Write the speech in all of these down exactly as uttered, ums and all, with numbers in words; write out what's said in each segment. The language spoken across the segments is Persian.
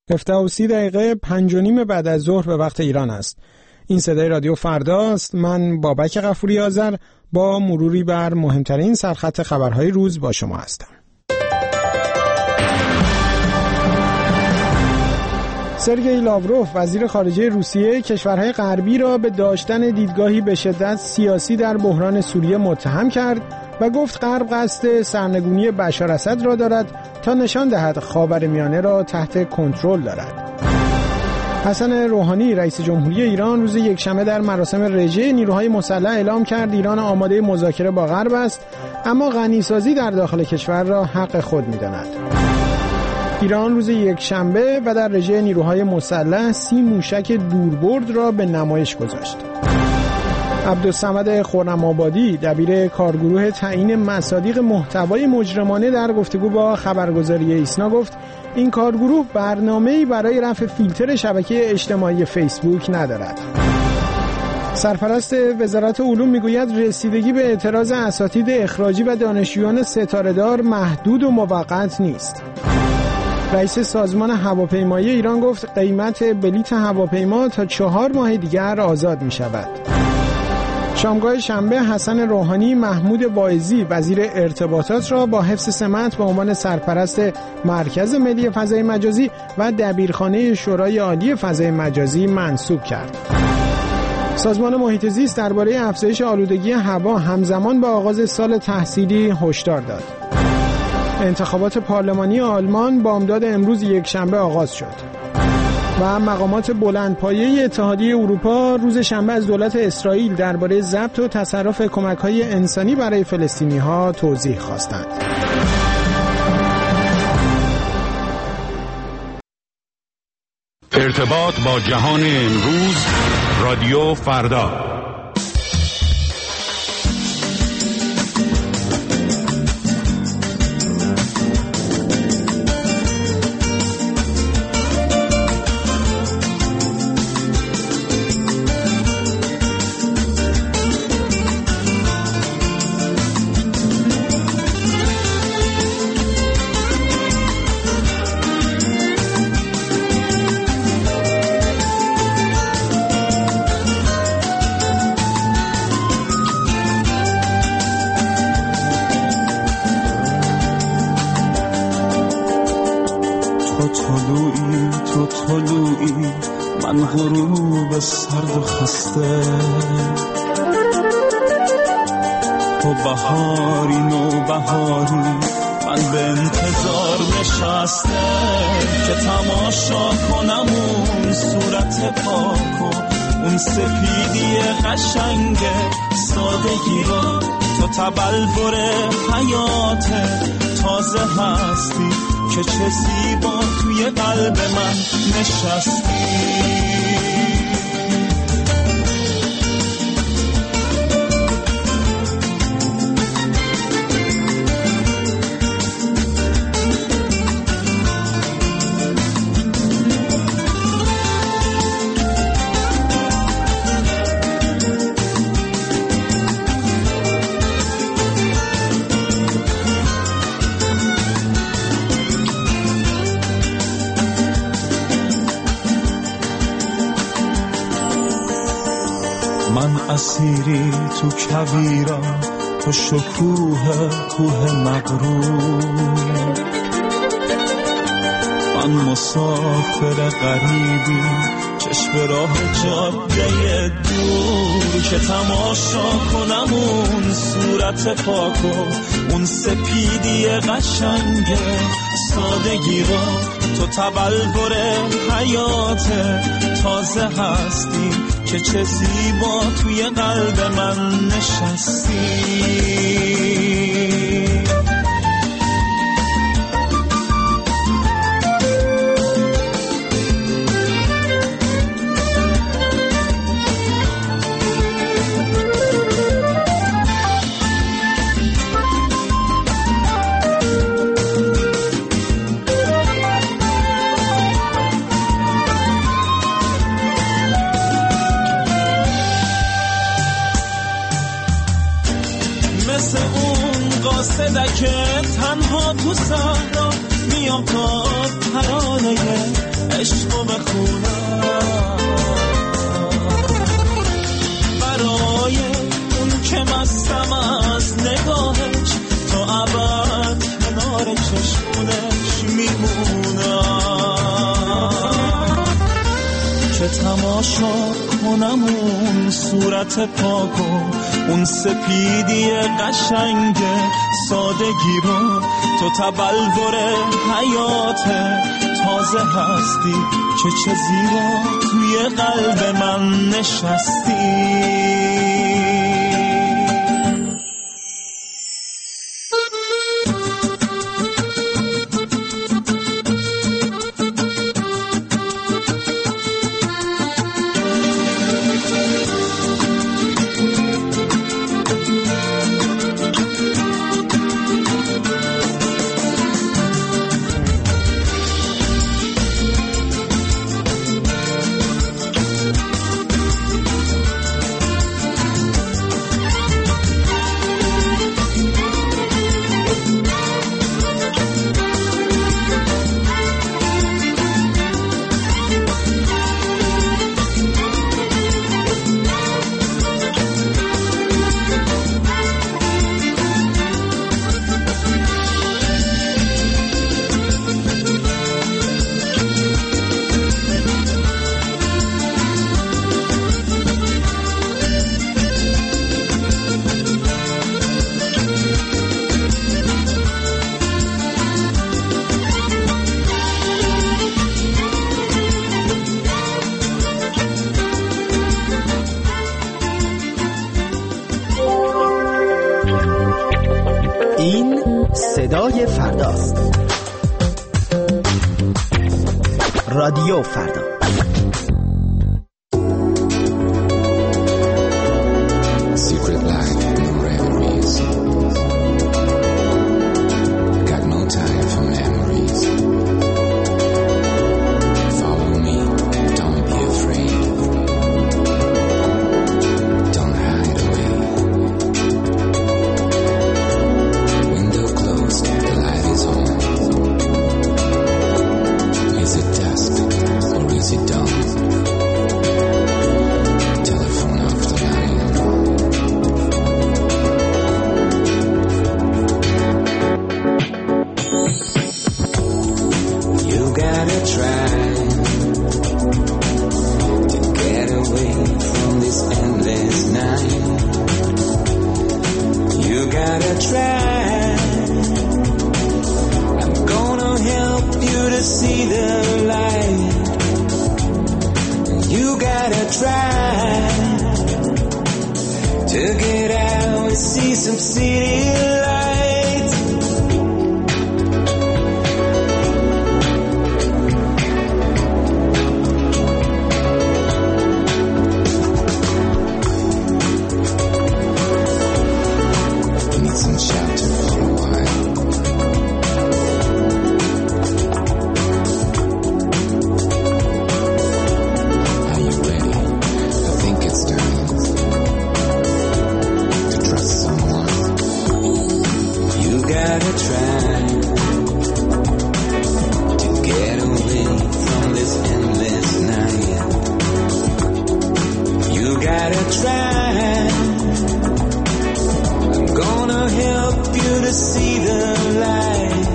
هفده و سی دقیقه پنج و نیم بعد از ظهر به وقت ایران است. این صدای رادیو فرداست. من بابک غفوری آذر با مروری بر مهمترین سرخط خبرهای روز با شما هستم. سرگئی لاوروف وزیر خارجه روسیه کشورهای غربی را به داشتن دیدگاهی به شدت سیاسی در بحران سوریه متهم کرد و گفت غرب قصد سرنگونی بشار اسد را دارد تا نشان دهد خاورمیانه را تحت کنترل دارد. حسن روحانی رئیس جمهوری ایران روز یکشنبه در مراسم رژه نیروهای مسلح اعلام کرد ایران آماده مذاکره با غرب است، اما غنیسازی در داخل کشور را حق خود می‌داند. ایران روز یکشنبه و در رژه نیروهای مسلح سی موشک دوربرد را به نمایش گذاشت. عبدالصمد خرم‌آبادی دبیر کارگروه تعیین مصادیق محتوای مجرمانه در گفتگو با خبرگزاری ایسنا گفت این کارگروه برنامه‌ای برای رفع فیلتر شبکه اجتماعی فیسبوک ندارد. سرپرست وزارت علوم میگوید رسیدگی به اعتراض اساتید اخراجی و دانشجویان ستاره‌دار محدود و موقت نیست. رئیس سازمان هواپیمایی ایران گفت قیمت بلیط هواپیما تا چهار ماه دیگر آزاد می شود. شامگاه شنبه حسن روحانی محمود واعظی وزیر ارتباطات را با حفظ سمت به عنوان سرپرست مرکز ملی فضای مجازی و دبیرخانه شورای عالی فضای مجازی منصوب کرد. سازمان محیط زیست درباره افزایش آلودگی هوا همزمان با آغاز سال تحصیلی هشدار داد. انتخابات پارلمانی آلمان بامداد امروز یکشنبه آغاز شد و مقامات بلندپایه اتحادیه اروپا روز شنبه از دولت اسرائیل درباره ضبط و تصرف کمک‌های انسانی برای فلسطینی‌ها توضیح خواستند. ارتباط با جهان امروز، رادیو فردا. غروب سرد و خسته تو بهاری نو بهاری من به انتظار نشسته که تماشا کنم اون صورت پاک و اون سپیدی قشنگ سادگی رو تو تبلور حیات تازه هستی که چه زیبا توی قلب من نشستی. اسیری تو کویرا تو شکوه کوه مغرور من مسافر غریبی چشم راه جاده دور که تماشا کنم اون صورت پاک و اون سپیدی قشنگ سادگی را تو تبلور حیات تازه هستی که چه زیبا توی قلب من نشستی. که تنها تو صحرا میام تا ترانه عشقو بخونم برای اون که مستم از نگاهش تا ابد کنار چشمونش میمونم که تماشا کنم اون صورت پاکو اون سپیدی قشنگ سادگی رو تو تبلور حیات تازه هستی که چه زیبا توی قلب من نشستی. صدای فرداست. رادیو فردا. Secret life, no reveries. Got no time for memories. Follow me, don't be afraid. Don't hide away. Window closed, the light is on. Is it dusk or is it dawn? Telephone off the line. You gotta try to get away from this endless night. You gotta try. I'm gonna help you to see the light. You gotta try to get out and see some city lights. Need some shelter for a while. Are you ready? I think it's time to trust someone. You gotta try to get away from this endless night. You gotta try. I'm gonna help you to see the light.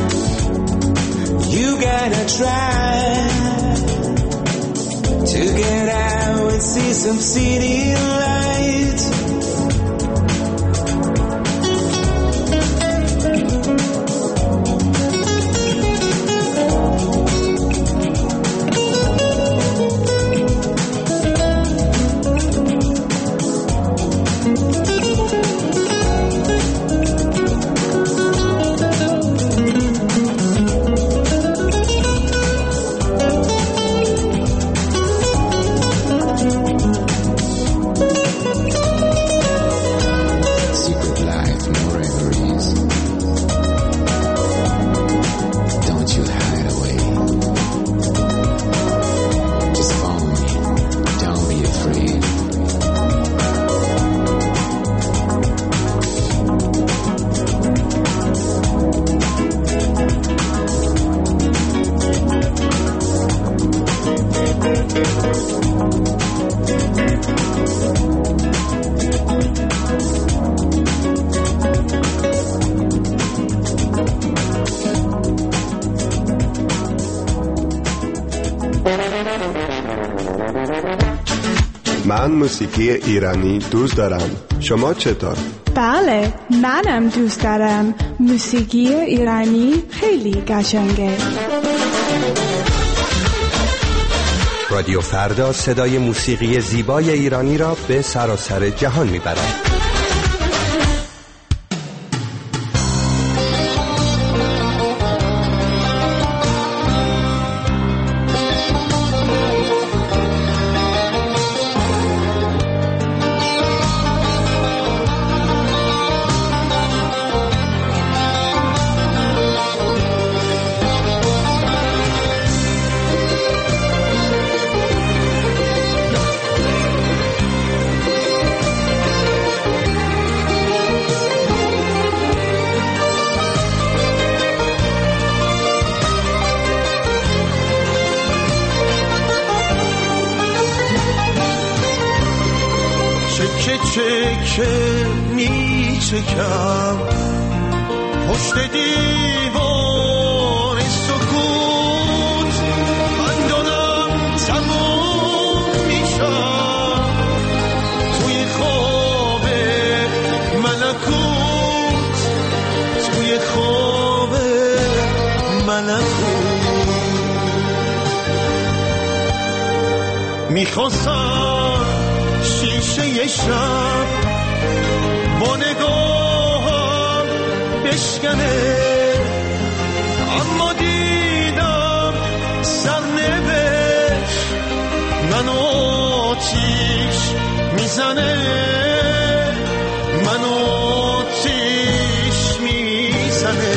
You gotta try to get out and see some city lights. من موسیقی ایرانی دوست دارم. شما چطور؟ بله، منم دوست دارم. موسیقی ایرانی خیلی قشنگه. رادیو فردا صدای موسیقی زیبای ایرانی را به سراسر جهان میبرد. چکه می چکم پشت دیوار سکوت، من دارم تموم میشم توی خواب ملکوت، توی خواب ملکوت. میخواستم شیشه شب با نگاهم بشکنه، اما دیدم سرنوشت منو آتیش میزنه، منو آتیش میزنه.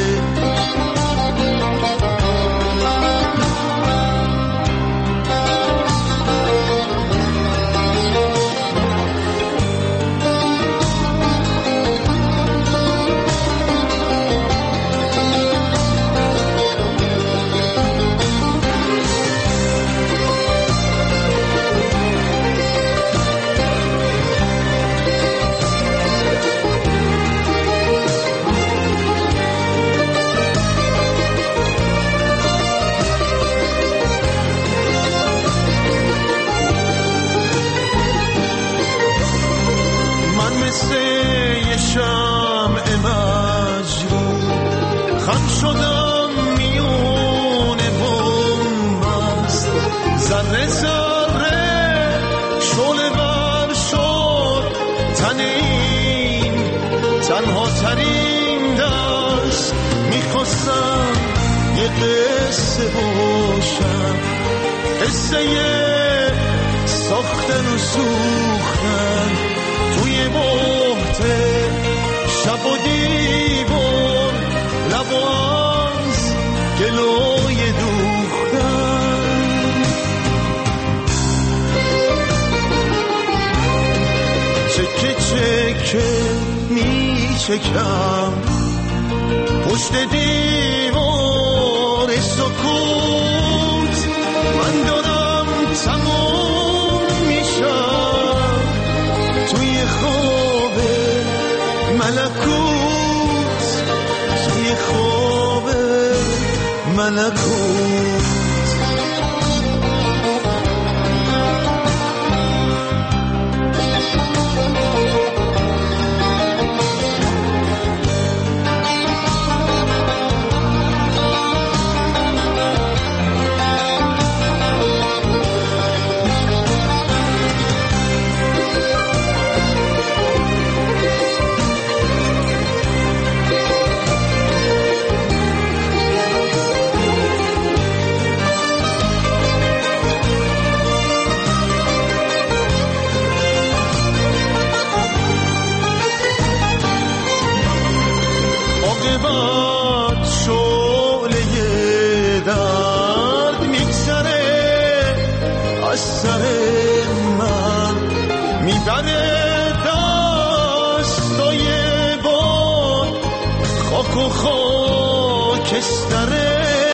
خم شدم میونه بومبست، ذره ذره شعله ور شد تن این تنها ترین دست. میخواستم یه قصه باشم، قصه ساختن و سوختن توی بحت شب و دیوار، لباز گلوی دوختن. چکه چکه می چکم پشت دیوار سکوت، من دارم تموم میشم توی خواب ملکوت، توی خواب ملکوت. خاک و خاکستر